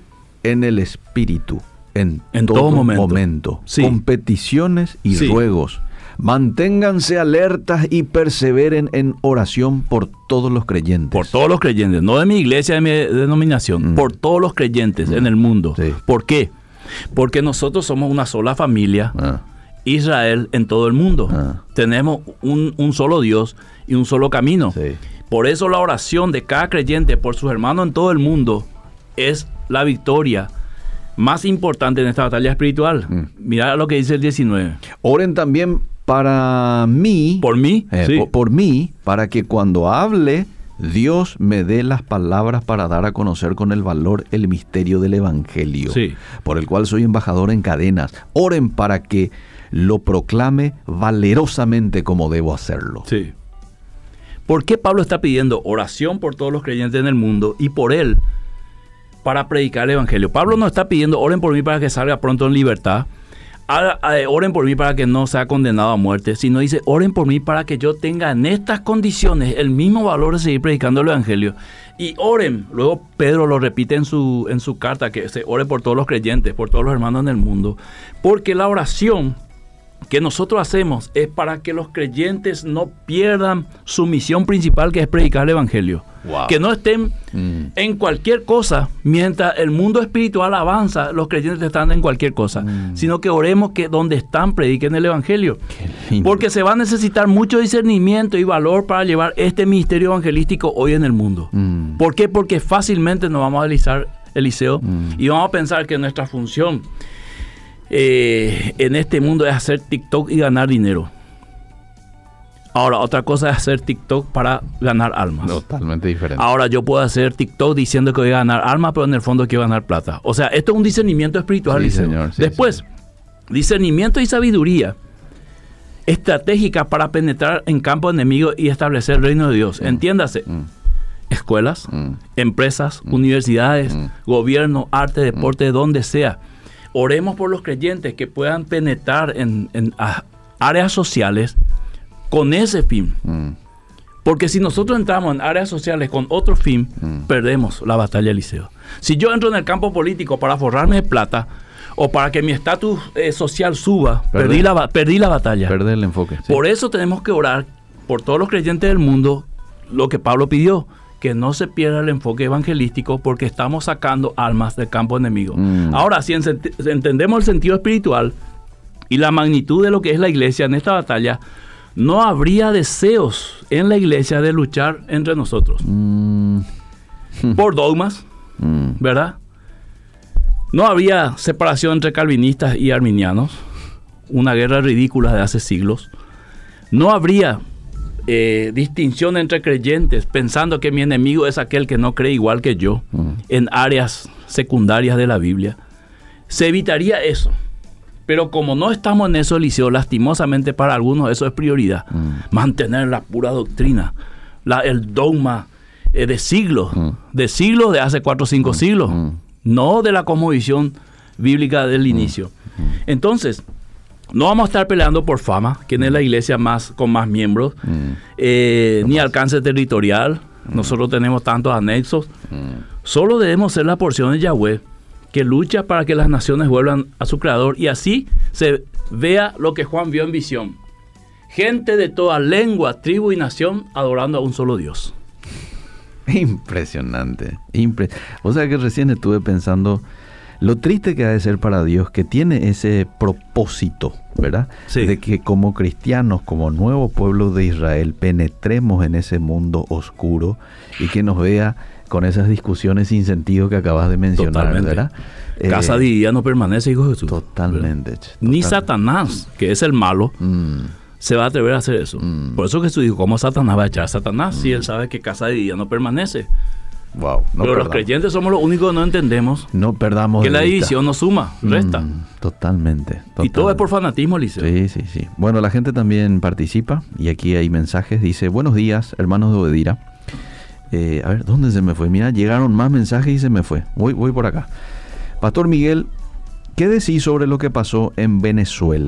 en el Espíritu, en, en todo, todo momento, momento sí. con peticiones y sí. ruegos. Manténganse alertas y perseveren en oración por todos los creyentes. Por todos los creyentes, no de mi iglesia, de mi denominación, mm. por todos los creyentes mm. en el mundo. Sí. ¿Por qué? Porque nosotros somos una sola familia, ah. Israel en todo el mundo. Ah. Tenemos un, un solo Dios y un solo camino. Sí. Por eso la oración de cada creyente por sus hermanos en todo el mundo es la victoria más importante en esta batalla espiritual. Mm. Mira lo que dice el diecinueve. Oren también para mí, por mí, eh, sí. por, por mí, para que cuando hable, Dios me dé las palabras para dar a conocer con el valor el misterio del Evangelio, sí. por el cual soy embajador en cadenas. Oren para que lo proclame valerosamente como debo hacerlo. Sí. ¿Por qué Pablo está pidiendo oración por todos los creyentes en el mundo y por él para predicar el Evangelio? Pablo no está pidiendo oren por mí para que salga pronto en libertad. Oren por mí para que no sea condenado a muerte, sino dice, oren por mí para que yo tenga en estas condiciones el mismo valor de seguir predicando el Evangelio. Y oren, luego Pedro lo repite en su, en su carta, que se ore por todos los creyentes, por todos los hermanos en el mundo, porque la oración que nosotros hacemos es para que los creyentes no pierdan su misión principal, que es predicar el Evangelio. Wow. Que no estén mm. en cualquier cosa, mientras el mundo espiritual avanza, los creyentes están en cualquier cosa, mm. sino que oremos que donde están prediquen el Evangelio. Porque se va a necesitar mucho discernimiento y valor para llevar este ministerio evangelístico hoy en el mundo. Mm. ¿Por qué? Porque fácilmente nos vamos a alisar, Eliseo, mm. y vamos a pensar que nuestra función Eh, en este mundo es hacer TikTok y ganar dinero. Ahora, otra cosa es hacer TikTok para ganar almas. Totalmente diferente. Ahora, yo puedo hacer TikTok diciendo que voy a ganar almas, pero en el fondo quiero ganar plata. O sea, esto es un discernimiento espiritual. Sí, señor, sí, Después, señor. discernimiento y sabiduría estratégica para penetrar en campo enemigo y establecer el reino de Dios. Mm. Entiéndase. Mm. Escuelas, mm. empresas, mm. universidades, mm. gobierno, arte, deporte, mm. donde sea. Oremos por los creyentes que puedan penetrar en, en áreas sociales con ese fin. Mm. Porque si nosotros entramos en áreas sociales con otro fin, mm. perdemos la batalla, Eliseo. Si yo entro en el campo político para forrarme de plata o para que mi estatus eh, social suba, perdí la, perdí la batalla. Perdí el enfoque. Sí. Por eso tenemos que orar por todos los creyentes del mundo, lo que Pablo pidió, que no se pierda el enfoque evangelístico, porque estamos sacando almas del campo enemigo. Mm. Ahora, si entendemos el sentido espiritual y la magnitud de lo que es la iglesia en esta batalla, no habría deseos en la iglesia de luchar entre nosotros. Mm. Por dogmas, mm. ¿verdad? No habría separación entre calvinistas y arminianos, una guerra ridícula de hace siglos. No habría Eh, distinción entre creyentes, pensando que mi enemigo es aquel que no cree igual que yo, mm. en áreas secundarias de la Biblia. Se evitaría eso. Pero como no estamos en eso, Eliseo, lastimosamente para algunos eso es prioridad. Mm. Mantener la pura doctrina, la, el dogma eh, de siglos, mm. de siglos, de hace cuatro o cinco mm. siglos, mm. no de la cosmovisión bíblica del mm. inicio. Mm. Entonces, no vamos a estar peleando por fama, quién es la iglesia más con más miembros, mm. eh, ni alcance territorial. Mm. Nosotros tenemos tantos anexos. Mm. Solo debemos ser la porción de Yahweh, que lucha para que las naciones vuelvan a su creador, y así se vea lo que Juan vio en visión. Gente de toda lengua, tribu y nación adorando a un solo Dios. Impresionante. Impre- o sea que recién estuve pensando lo triste que ha de ser para Dios, que tiene ese propósito, ¿verdad? Sí. De que como cristianos, como nuevo pueblo de Israel, penetremos en ese mundo oscuro y que nos vea con esas discusiones sin sentido que acabas de mencionar. Totalmente. ¿Verdad? Casa eh, dividida no permanece, hijo de Jesús. Totalmente. totalmente. Ni Satanás, que es el malo, mm. se va a atrever a hacer eso. Mm. Por eso Jesús dijo, ¿cómo Satanás va a echar a Satanás mm. si él sabe que casa dividida no permanece? Wow, no Pero perdamos. Los creyentes somos los únicos que no entendemos no perdamos que la vista. división no suma, resta. Mm, totalmente, totalmente. Y todo es por fanatismo, Liceo. Sí, sí, sí. Bueno, la gente también participa y aquí hay mensajes. Dice, buenos días, hermanos de Obedira. Eh, a ver, ¿dónde se me fue? Mira, llegaron más mensajes y se me fue. Voy, voy por acá. Pastor Miguel, ¿qué decís sobre lo que pasó en Venezuela?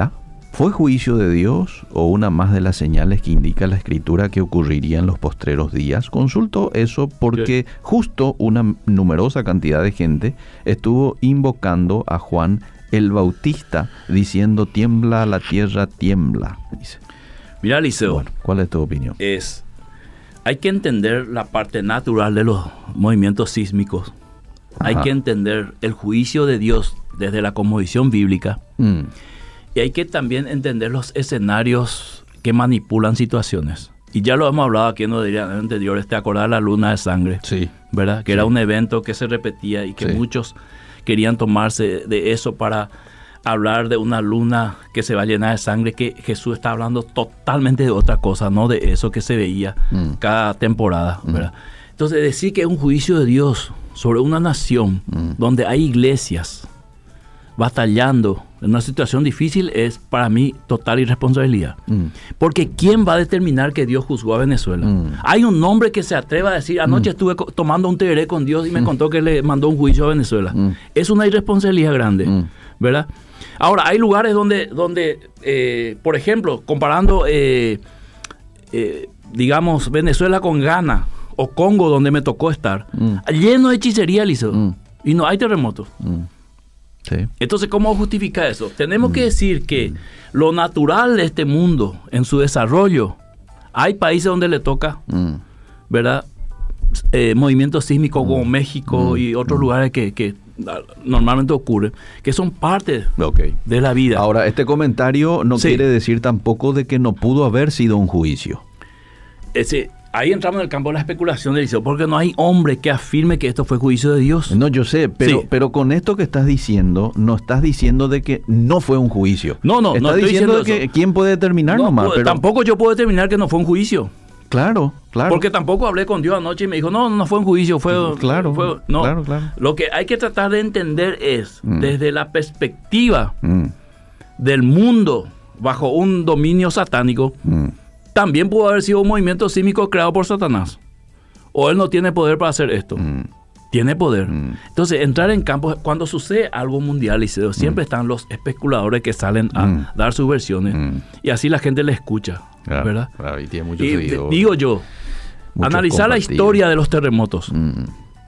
¿Fue juicio de Dios o una más de las señales que indica la Escritura que ocurriría en los postreros días? Consulto eso porque sí. justo una numerosa cantidad de gente estuvo invocando a Juan el Bautista diciendo tiembla la tierra, tiembla, dice. Mira, Liceo. Bueno, ¿cuál es tu opinión? Es, hay que entender la parte natural de los movimientos sísmicos. Ajá. Hay que entender el juicio de Dios desde la cosmovisión bíblica. Mm. Y hay que también entender los escenarios que manipulan situaciones. Y ya lo hemos hablado aquí en los días anteriores. ¿Te acordás de la luna de sangre? Sí. ¿Verdad? Que sí. Era un evento que se repetía y que sí. muchos querían tomarse de eso para hablar de una luna que se va a llenar de sangre, que Jesús está hablando totalmente de otra cosa, no de eso que se veía mm. cada temporada, ¿verdad? Mm. Entonces, decir que es un juicio de Dios sobre una nación mm. donde hay iglesias batallando en una situación difícil es para mí total irresponsabilidad. Mm. Porque ¿quién va a determinar que Dios juzgó a Venezuela? Mm. Hay un hombre que se atreva a decir, anoche mm. estuve tomando un tereré con Dios y me mm. contó que le mandó un juicio a Venezuela. Mm. Es una irresponsabilidad grande, mm. ¿verdad? Ahora, hay lugares donde, donde eh, por ejemplo, comparando, eh, eh, digamos, Venezuela con Ghana o Congo, donde me tocó estar, mm. lleno de hechicería, Liceo, mm. y no hay terremotos. Mm. Sí. Entonces, ¿cómo justifica eso? Tenemos mm. que decir que mm. lo natural de este mundo, en su desarrollo, hay países donde le toca, mm. ¿verdad? Eh, movimientos sísmicos mm. como México mm. y otros mm. lugares que, que normalmente ocurren, que son parte okay. de la vida. Ahora, este comentario no sí. quiere decir tampoco de que no pudo haber sido un juicio. Ese... Ahí entramos en el campo de la especulación del Liceo, porque no hay hombre que afirme que esto fue juicio de Dios. No, yo sé, pero, sí. pero con esto que estás diciendo, no estás diciendo de que no fue un juicio. No, no, estás no estoy diciendo, diciendo de que quién puede determinar no, nomás. Pero... Tampoco yo puedo determinar que no fue un juicio. Claro, claro. Porque tampoco hablé con Dios anoche y me dijo, no, no fue un juicio, fue... Claro, fue, no. claro, claro. Lo que hay que tratar de entender es, mm. desde la perspectiva mm. del mundo bajo un dominio satánico, mm. también pudo haber sido un movimiento sísmico creado por Satanás. O él no tiene poder para hacer esto. Mm. Tiene poder. Mm. Entonces, entrar en campo, cuando sucede algo mundial, Liceo, siempre mm. están los especuladores que salen a mm. dar sus versiones. Mm. Y así la gente le escucha. Claro, ¿verdad? Claro, y tiene muchos y seguidores. Digo yo, analizar la historia de los terremotos mm.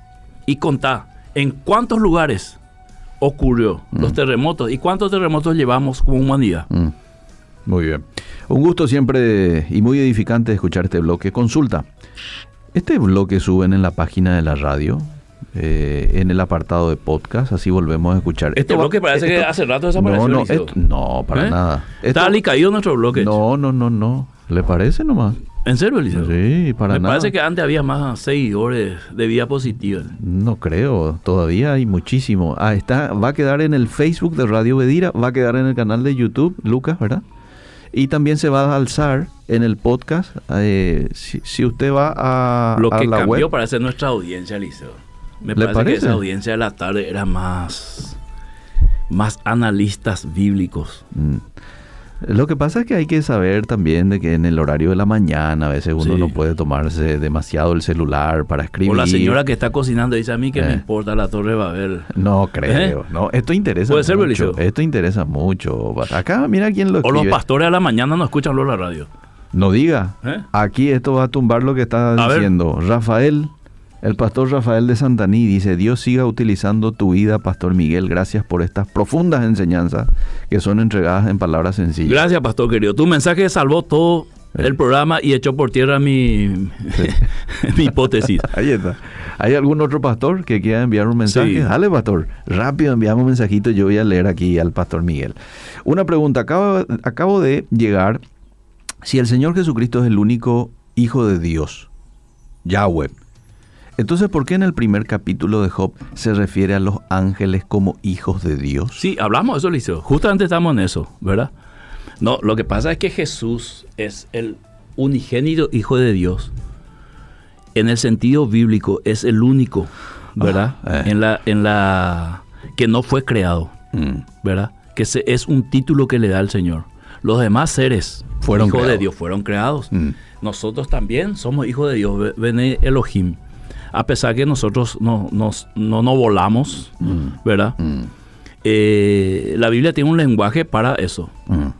y contar en cuántos lugares ocurrió mm. los terremotos y cuántos terremotos llevamos como humanidad. Mm. Muy bien. Un gusto siempre y muy edificante escuchar este bloque. Consulta. Este bloque suben en la página de la radio, eh, en el apartado de podcast, así volvemos a escuchar. Este bloque va, parece esto, que hace rato desapareció. No, no, esto, no para ¿Eh? nada. Está alicaído nuestro bloque. No, no, no, no. ¿Le parece nomás? ¿En serio, Eliseo? Sí, para Me nada. Me parece que antes había más seguidores de Vida Positiva. No creo, todavía hay muchísimo. Ah, está, va a quedar en el Facebook de Radio Bedira, va a quedar en el canal de YouTube, Lucas, ¿verdad? Y también se va a alzar en el podcast. Eh, si, si usted va a, Lo que a la cambió web, parece nuestra audiencia, Liceo. Me ¿Le parece, parece que esa audiencia de la tarde era más, más analistas bíblicos. Mm. Lo que pasa es que hay que saber también de que en el horario de la mañana a veces uno sí. no puede tomarse demasiado el celular para escribir. O la señora que está cocinando dice, a mí que eh. me importa la Torre Babel. No creo. ¿Eh? No, esto interesa ¿Puede ser, mucho. Belicio? Esto interesa mucho. Acá, mira quién lo escribe. O los pastores a la mañana no escuchan la radio. No diga. ¿Eh? Aquí esto va a tumbar lo que está a diciendo. Ver. Rafael, el pastor Rafael de Santaní dice, Dios siga utilizando tu vida, Pastor Miguel. Gracias por estas profundas enseñanzas que son entregadas en palabras sencillas. Gracias, pastor querido. Tu mensaje salvó todo eh. el programa y echó por tierra mi, sí. mi hipótesis. Ahí está. ¿Hay algún otro pastor que quiera enviar un mensaje? Sí. Dale, pastor. Rápido enviamos un mensajito. Yo voy a leer aquí al pastor Miguel. Una pregunta. Acabo, acabo de llegar. Si el Señor Jesucristo es el único Hijo de Dios, Yahweh, entonces, ¿por qué en el primer capítulo de Job se refiere a los ángeles como hijos de Dios? Sí, hablamos de eso, Liceo. Justamente estamos en eso, ¿verdad? No, lo que pasa es que Jesús es el unigénito Hijo de Dios. En el sentido bíblico, es el único, ¿verdad? Ah, eh. En la, en la que no fue creado, mm. ¿verdad? Que se, es un título que le da el Señor. Los demás seres, fueron hijos creados. de Dios, fueron creados. Mm. Nosotros también somos hijos de Dios, Bene Elohim. A pesar que nosotros no nos no, no volamos, mm. ¿verdad? Mm. Eh, la Biblia tiene un lenguaje para eso. Mm.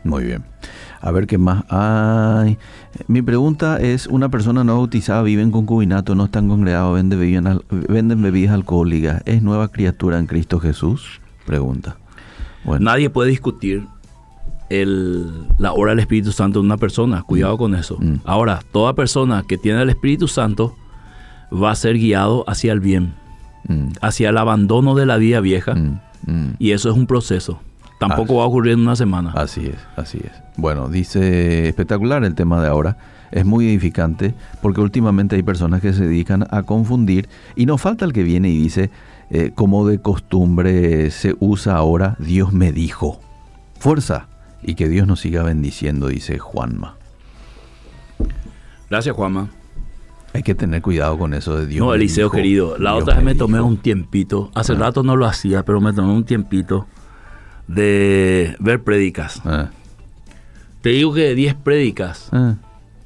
Muy bien. A ver qué más hay. Mi pregunta es, una persona no bautizada vive en concubinato, no están congregados, vende bebidas, venden bebidas alcohólicas. ¿Es nueva criatura en Cristo Jesús? Pregunta. Bueno. Nadie puede discutir el, la obra del Espíritu Santo de una persona. Cuidado mm. con eso. Mm. Ahora, toda persona que tiene el Espíritu Santo va a ser guiado hacia el bien, mm. hacia el abandono de la vida vieja. Mm. Mm. Y eso es un proceso. Tampoco así va a ocurrir en una semana. Así es, así es. Bueno, dice, espectacular el tema de ahora. Es muy edificante porque últimamente hay personas que se dedican a confundir y no falta el que viene y dice, eh, como de costumbre se usa ahora, Dios me dijo. Fuerza y que Dios nos siga bendiciendo, dice Juanma. Gracias, Juanma. Hay que tener cuidado con eso de Dios. No, Eliseo dijo, querido, la Dios otra vez me, me tomé un tiempito. Hace ah. rato no lo hacía, pero me tomé un tiempito de ver prédicas. Ah. Te digo que de diez prédicas, ah.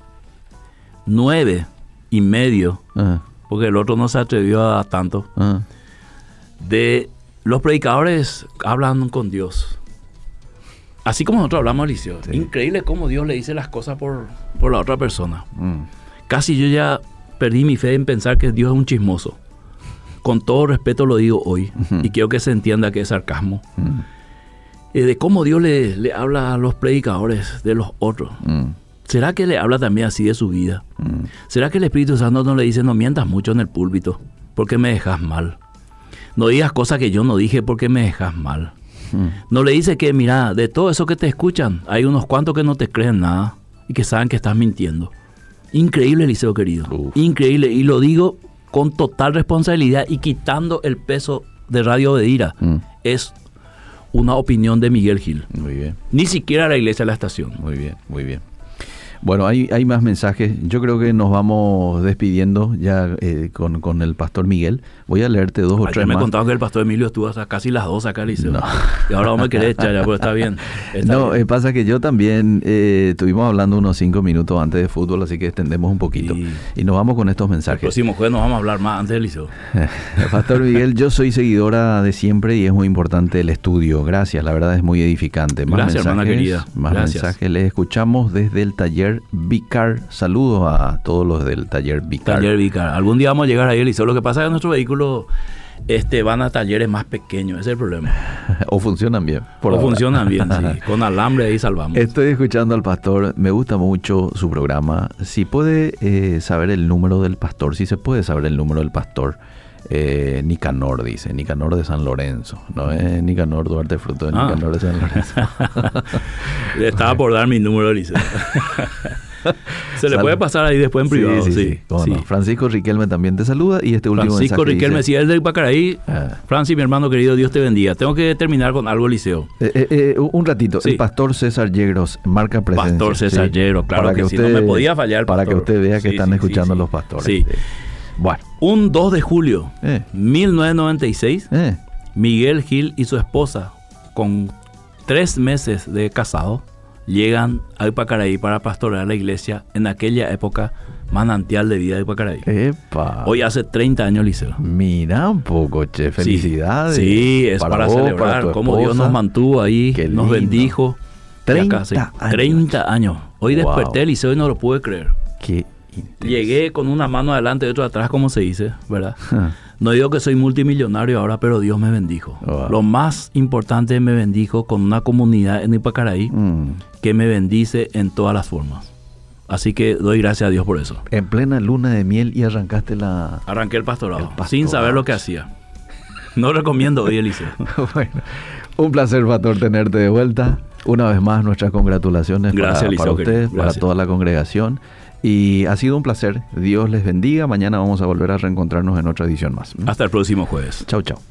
nueve y medio, ah. porque el otro no se atrevió a tanto, ah. de los predicadores hablan con Dios. Así como nosotros hablamos, Eliseo. Sí. Increíble cómo Dios le dice las cosas por, por la otra persona. Mm. Casi yo ya perdí mi fe en pensar que Dios es un chismoso. Con todo respeto lo digo hoy, uh-huh. y quiero que se entienda que es sarcasmo. Uh-huh. Eh, de cómo Dios le, le habla a los predicadores de los otros. Uh-huh. ¿Será que le habla también así de su vida? Uh-huh. ¿Será que el Espíritu Santo no le dice, no mientas mucho en el púlpito porque me dejas mal? No digas cosas que yo no dije porque me dejas mal. Uh-huh. No le dice que, mira, de todo eso que te escuchan, hay unos cuantos que no te creen nada y que saben que estás mintiendo. Increíble, Eliseo querido. Uf. Increíble. Y lo digo con total responsabilidad y quitando el peso de Radio Bedira. Mm. Es una opinión de Miguel Gil. Muy bien. Ni siquiera la iglesia de la estación. Muy bien, muy bien. Bueno, hay, hay más mensajes. Yo creo que nos vamos despidiendo ya eh, con, con el pastor Miguel. Voy a leerte dos o Ayer tres me más. contaban que el pastor Emilio estuvo hasta casi las dos acá, Eliseo. No. Y ahora vamos a querer echar ya, pero está bien. Está no, bien. Eh, pasa que yo también eh, estuvimos hablando unos cinco minutos antes de fútbol, así que extendemos un poquito. Y, y nos vamos con estos mensajes. El próximo jueves nos vamos a hablar más antes, Eliseo. Pastor Miguel, yo soy seguidora de siempre y es muy importante el estudio. Gracias, la verdad es muy edificante. Más Gracias, mensajes, hermana querida. Más Gracias. mensajes les escuchamos desde el taller Vicar. Saludos a todos los del taller Vicar. Taller Vicar. Algún día vamos a llegar ahí, Eliseo. Lo que pasa es que nuestros vehículos este, van a talleres más pequeños. Ese es el problema. O funcionan bien. Por o ahora. funcionan bien, sí. Con alambre ahí salvamos. Estoy escuchando al pastor. Me gusta mucho su programa. Si puede eh, saber el número del pastor, si se puede saber el número del pastor. Eh, Nicanor dice, Nicanor de San Lorenzo, no es Nicanor Duarte Fruto, de ah. Nicanor de San Lorenzo. Le estaba por dar mi número, Eliseo. Se le Sal... puede pasar ahí después en privado. Sí, sí, sí, sí. Sí. No. Francisco Riquelme también te saluda y este último Francisco mensaje Riquelme, dice, si es de Ipacaraí, ah. Francis, mi hermano querido, Dios te bendiga. Tengo que terminar con algo, Eliseo. Eh, eh, eh, un ratito, sí. El pastor César Yegros marca presencia. Pastor César sí. Yegros, claro para que, que usted, sí, no me podía fallar. Para pastor. que usted vea que sí, están sí, escuchando sí, los pastores. Sí. Sí. Bueno. Un dos de julio de eh. mil novecientos noventa y seis, eh. Miguel Gil y su esposa, con tres meses de casado, llegan a Ipacaraí para pastorear la iglesia en aquella época manantial de vida de Ipacaraí. Epa. Hoy hace treinta años, Liceo. Mira un poco, che. Felicidades. Sí, sí es para, para vos, celebrar para cómo Dios nos mantuvo ahí, nos bendijo. treinta años. treinta años. Hoy wow. desperté, Liceo, y no lo pude creer. Qué Llegué con una mano adelante y otra atrás, como se dice, ¿verdad? No digo que soy multimillonario ahora, pero Dios me bendijo. Wow. Lo más importante, me bendijo con una comunidad en Ipacaraí mm. que me bendice en todas las formas. Así que doy gracias a Dios por eso. En plena luna de miel y arrancaste la... Arranqué el pastorado, el pastorado. Sin saber lo que hacía. No recomiendo hoy, Eliseo. Bueno, un placer, pastor, tenerte de vuelta. Una vez más, nuestras congratulaciones gracias, para, Eliseo, para usted, para toda la congregación. Y ha sido un placer. Dios les bendiga. Mañana vamos a volver a reencontrarnos en otra edición más. Hasta el próximo jueves. Chau, chau.